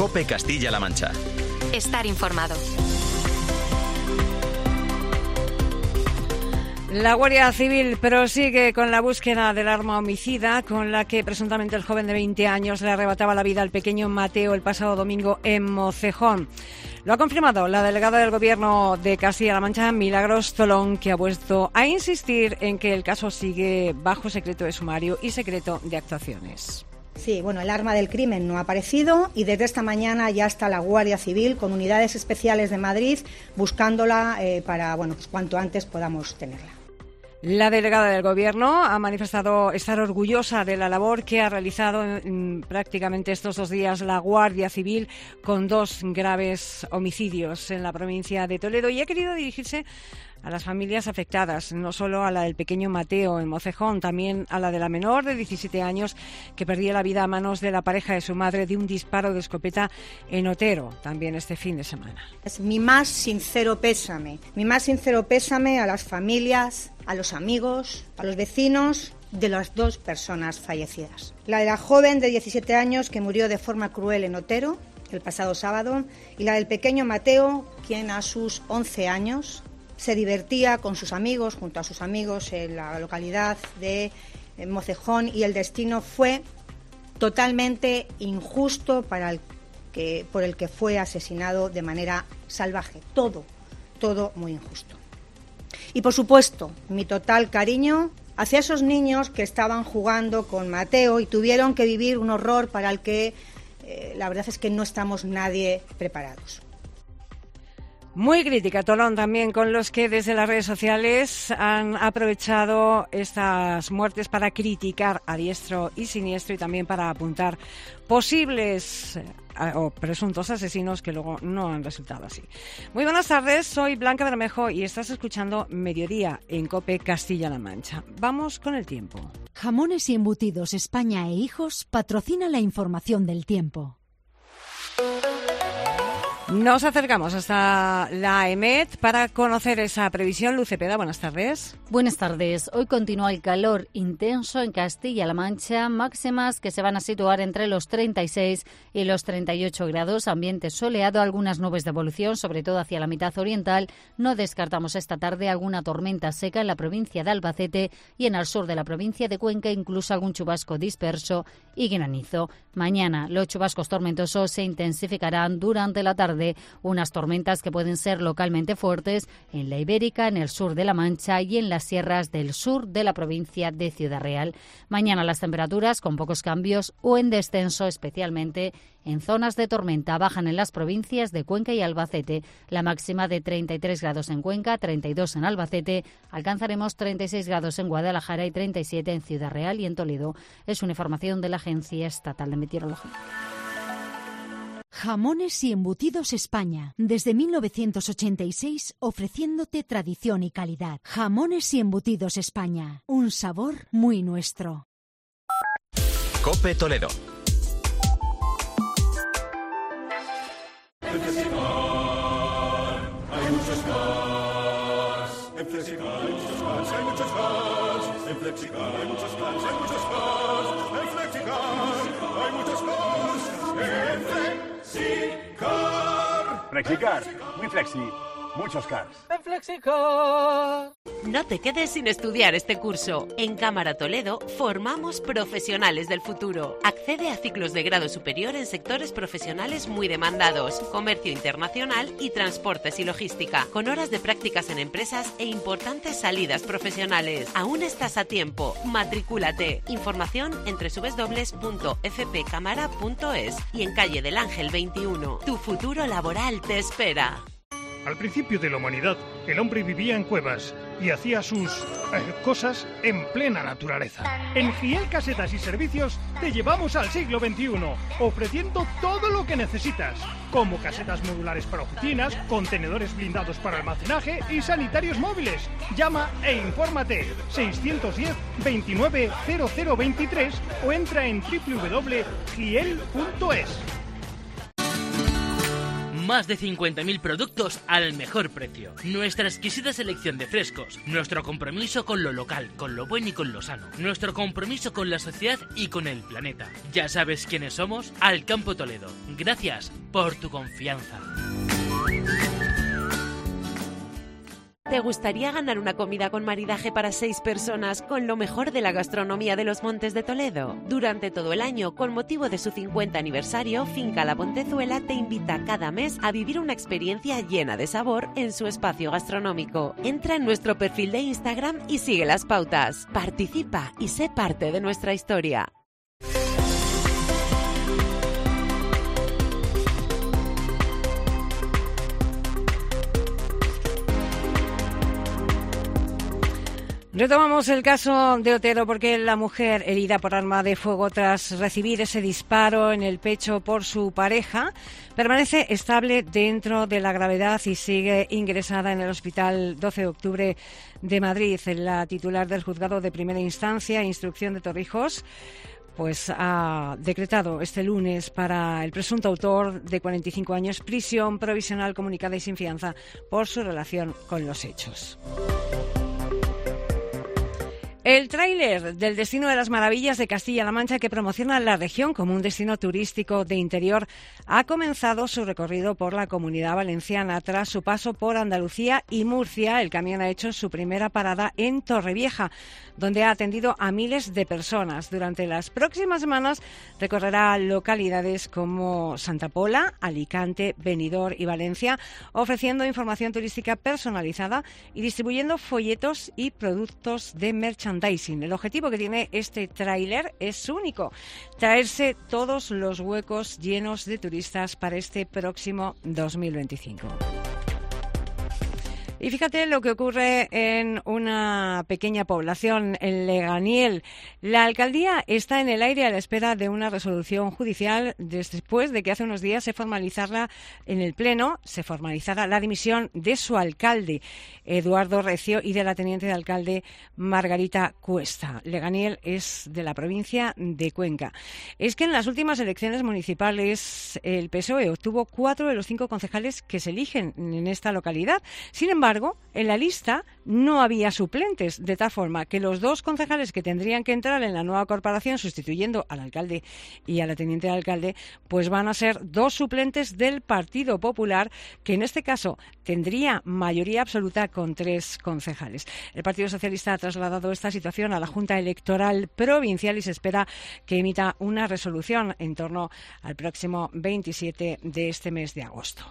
COPE Castilla-La Mancha. Estar informado. La Guardia Civil prosigue con la búsqueda del arma homicida con la que presuntamente el joven de 20 años le arrebataba la vida al pequeño Mateo el pasado domingo en Mocejón. Lo ha confirmado la delegada del Gobierno de Castilla-La Mancha, Milagros Tolón, que ha vuelto a insistir en que el caso sigue bajo secreto de sumario y secreto de actuaciones. Sí, bueno, el arma del crimen no ha aparecido y desde esta mañana ya está la Guardia Civil con unidades especiales de Madrid buscándola para, pues cuanto antes podamos tenerla. La delegada del Gobierno ha manifestado estar orgullosa de la labor que ha realizado prácticamente estos 2 días la Guardia Civil con 2 graves homicidios en la provincia de Toledo y ha querido dirigirse a las familias afectadas, no solo a la del pequeño Mateo en Mocejón, también a la de la menor de 17 años que perdía la vida a manos de la pareja de su madre de un disparo de escopeta en Otero, también este fin de semana. Es mi más sincero pésame a las familias, a los amigos, a los vecinos de las 2 personas fallecidas. La de la joven de 17 años que murió de forma cruel en Otero el pasado sábado y la del pequeño Mateo, quien a sus 11 años se divertía con sus amigos, junto a sus amigos en la localidad de Mocejón y el destino fue totalmente injusto por el que fue asesinado de manera salvaje. Todo muy injusto. Y por supuesto, mi total cariño hacia esos niños que estaban jugando con Mateo y tuvieron que vivir un horror para el que la verdad es que no estamos nadie preparados. Muy crítica, Tolón, también con los que desde las redes sociales han aprovechado estas muertes para criticar a diestro y siniestro y también para apuntar posibles o presuntos asesinos que luego no han resultado así. Muy buenas tardes, soy Blanca Bermejo y estás escuchando Mediodía en COPE Castilla-La Mancha. Vamos con el tiempo. Jamones y Embutidos España e Hijos patrocina la información del tiempo. Nos acercamos hasta la EMET para conocer esa previsión. Luz Cepeda, buenas tardes. Buenas tardes. Hoy continúa el calor intenso en Castilla-La Mancha, máximas que se van a situar entre los 36 y los 38 grados, ambiente soleado, algunas nubes de evolución, sobre todo hacia la mitad oriental. No descartamos esta tarde alguna tormenta seca en la provincia de Albacete y en el sur de la provincia de Cuenca, incluso algún chubasco disperso y granizo. Mañana los chubascos tormentosos se intensificarán durante la tarde, unas tormentas que pueden ser localmente fuertes en la Ibérica, en el sur de La Mancha y en las sierras del sur de la provincia de Ciudad Real. Mañana las temperaturas con pocos cambios o en descenso, especialmente en zonas de tormenta. Bajan en las provincias de Cuenca y Albacete. La máxima de 33 grados en Cuenca, 32 en Albacete. Alcanzaremos 36 grados en Guadalajara y 37 en Ciudad Real y en Toledo. Es una información de la Agencia Estatal de Meteorología. Jamones y Embutidos España, desde 1986 ofreciéndote tradición y calidad. Jamones y Embutidos España, un sabor muy nuestro. COPE Toledo. En Flexicar hay muchos más. En Flexicar hay muchos más, hay muchos más. En Flexicar hay muchos más, hay muchos más. En Flexicar hay muchos más. En Flexicar. Flexicar, muy flexi, muchos cars. En Flexicar. No te quedes sin estudiar este curso. En Cámara Toledo formamos profesionales del futuro. Accede a ciclos de grado superior en sectores profesionales muy demandados: comercio internacional y transportes y logística, con horas de prácticas en empresas e importantes salidas profesionales. Aún estás a tiempo. Matricúlate. Información en www.fpcamara.es y en calle del Ángel 21. Tu futuro laboral te espera. Al principio de la humanidad, el hombre vivía en cuevas y hacía sus cosas en plena naturaleza. En Giel Casetas y Servicios te llevamos al siglo XXI, ofreciendo todo lo que necesitas, como casetas modulares para oficinas, contenedores blindados para almacenaje y sanitarios móviles. Llama e infórmate 610 29 0023 o entra en www.giel.es. Más de 50.000 productos al mejor precio. Nuestra exquisita selección de frescos. Nuestro compromiso con lo local, con lo bueno y con lo sano. Nuestro compromiso con la sociedad y con el planeta. ¿Ya sabes quiénes somos? Alcampo Toledo. Gracias por tu confianza. ¿Te gustaría ganar una comida con maridaje para 6 personas con lo mejor de la gastronomía de los Montes de Toledo? Durante todo el año, con motivo de su 50 aniversario, Finca La Pontezuela te invita cada mes a vivir una experiencia llena de sabor en su espacio gastronómico. Entra en nuestro perfil de Instagram y sigue las pautas. Participa y sé parte de nuestra historia. Retomamos el caso de Otero porque la mujer herida por arma de fuego tras recibir ese disparo en el pecho por su pareja permanece estable dentro de la gravedad y sigue ingresada en el Hospital 12 de Octubre de Madrid. La titular del Juzgado de Primera Instancia e Instrucción de Torrijos pues ha decretado este lunes para el presunto autor de 45 años prisión provisional comunicada y sin fianza por su relación con los hechos. El tráiler del Destino de las Maravillas de Castilla-La Mancha, que promociona la región como un destino turístico de interior, ha comenzado su recorrido por la Comunidad Valenciana. Tras su paso por Andalucía y Murcia, el camión ha hecho su primera parada en Torrevieja, donde ha atendido a miles de personas. Durante las próximas semanas recorrerá localidades como Santa Pola, Alicante, Benidorm y Valencia, ofreciendo información turística personalizada y distribuyendo folletos y productos de merchandising. El objetivo que tiene este tráiler es único: traerse todos los huecos llenos de turistas para este próximo 2025. Y fíjate lo que ocurre en una pequeña población, en Leganiel. La alcaldía está en el aire a la espera de una resolución judicial después de que hace unos días se formalizara en el Pleno, se formalizara la dimisión de su alcalde, Eduardo Recio, y de la teniente de alcalde, Margarita Cuesta. Leganiel es de la provincia de Cuenca. Es que en las últimas elecciones municipales el PSOE obtuvo 4 de los 5 concejales que se eligen en esta localidad. Sin embargo, en la lista no había suplentes, de tal forma que los 2 concejales que tendrían que entrar en la nueva corporación sustituyendo al alcalde y a la teniente de alcalde, pues van a ser 2 suplentes del Partido Popular, que en este caso tendría mayoría absoluta con 3 concejales. El Partido Socialista ha trasladado esta situación a la Junta Electoral Provincial y se espera que emita una resolución en torno al próximo 27 de este mes de agosto.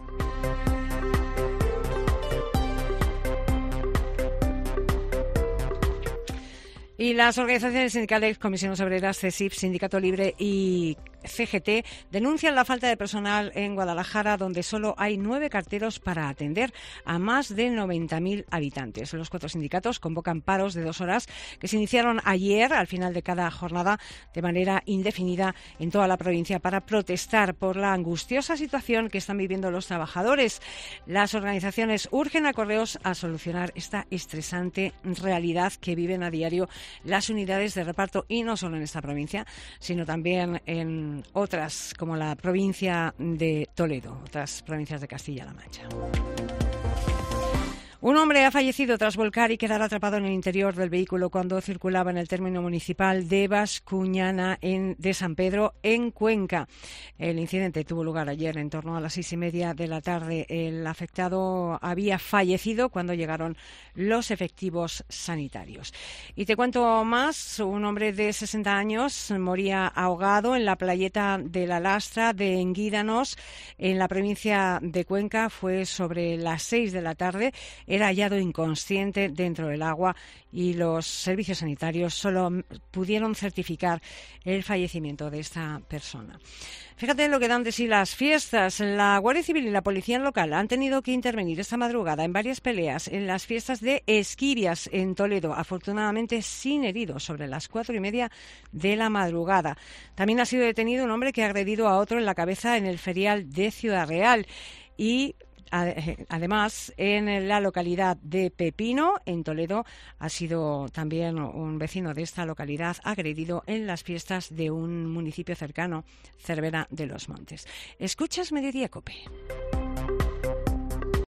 Y las organizaciones sindicales, Comisiones Obreras, CESIF, Sindicato Libre y CGT denuncian la falta de personal en Guadalajara, donde solo hay 9 carteros para atender a más de 90.000 habitantes. Los 4 sindicatos convocan paros de 2 horas que se iniciaron ayer al final de cada jornada de manera indefinida en toda la provincia para protestar por la angustiosa situación que están viviendo los trabajadores. Las organizaciones urgen a Correos a solucionar esta estresante realidad que viven a diario las unidades de reparto, y no solo en esta provincia, sino también en otras como la provincia de Toledo, otras provincias de Castilla-La Mancha. Un hombre ha fallecido tras volcar y quedar atrapado en el interior del vehículo cuando circulaba en el término municipal de Bascuñana de San Pedro, en Cuenca. El incidente tuvo lugar ayer en torno a las 6:30 de la tarde. El afectado había fallecido cuando llegaron los efectivos sanitarios. Y te cuento más. Un hombre de 60 años moría ahogado en la playeta de la Lastra de Enguídanos, en la provincia de Cuenca. Fue sobre las 6 de la tarde. Era hallado inconsciente dentro del agua y los servicios sanitarios solo pudieron certificar el fallecimiento de esta persona. Fíjate lo que dan de sí las fiestas. La Guardia Civil y la Policía Local han tenido que intervenir esta madrugada en varias peleas en las fiestas de Esquivias en Toledo, afortunadamente sin heridos, sobre las 4:30 de la madrugada. También ha sido detenido un hombre que ha agredido a otro en la cabeza en el ferial de Ciudad Real, y Además, en la localidad de Pepino, en Toledo, ha sido también un vecino de esta localidad agredido en las fiestas de un municipio cercano, Cervera de los Montes. Escuchas Mediodía COPE.